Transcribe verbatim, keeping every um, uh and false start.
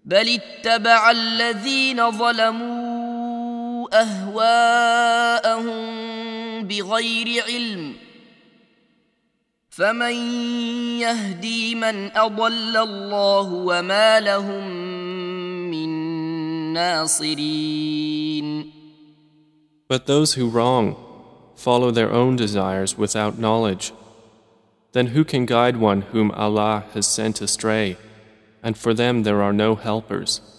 بل اتبع الذين ظلموا أهواءهم بغير علم فمن يهدي من أضل الله وما لهم من ناصرين. But those who wrong follow their own desires without knowledge. Then who can guide one whom Allah has sent astray? And for them there are no helpers.